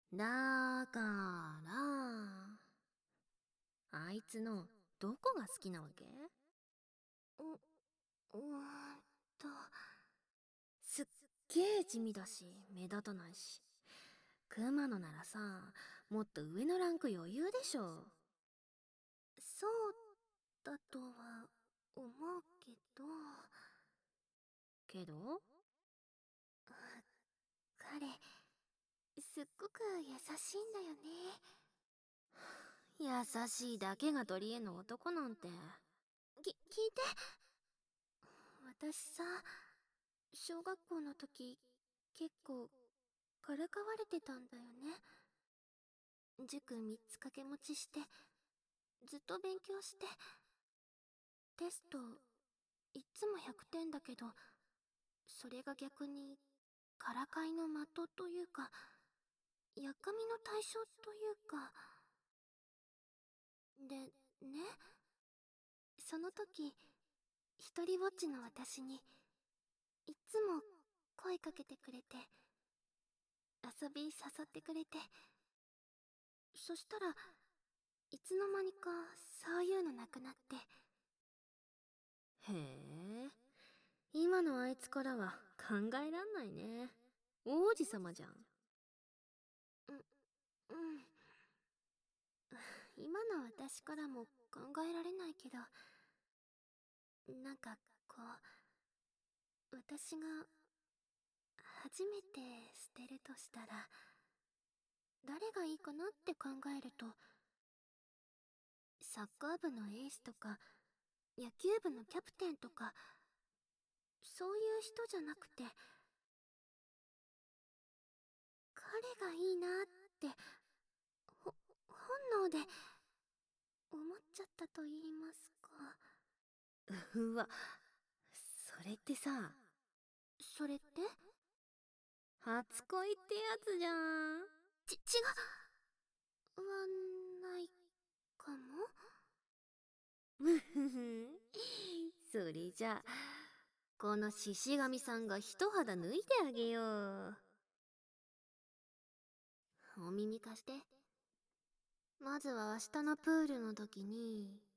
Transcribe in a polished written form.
だから、あいつのどこが好きなわけ？ と、 すっげえ地味だし、目立たないし。熊野ならさ、もっと上のランク余裕でしょ。 そうだとは思うけど、 けど彼、すっごく優しいんだよね。 優しいだけが取り柄の男なんて。 聞いて。私さ、小学校の時、結構、からかわれてたんだよね。塾3つ掛け持ちして、ずっと勉強して、テスト、いっつも100点だけど、それが逆に、からかいの的というか、やっかみの対象というか。で、ね、その時、一人ぼっちの私に、いっつも声かけてくれて、遊び誘ってくれて、そしたら、いつの間にかそういうのなくなって。 へえ、今のあいつからは考えらんないね。王子様じゃん。 うん。今の私からも考えられないけど、なんかこう、私が初めて捨てるとしたら、誰がいいかなって考えると、サッカー部のエースとか、野球部のキャプテンとか、そういう人じゃなくて、彼がいいなって、ほ、本能で思っちゃったと言いますか。 うわ、それってさ、 それって初恋ってやつじゃん。 違うはないかも。 むふふ。それじゃあ、この獅子神さんが一肌脱いであげよう。 お耳貸して。まずは明日のプールの時に、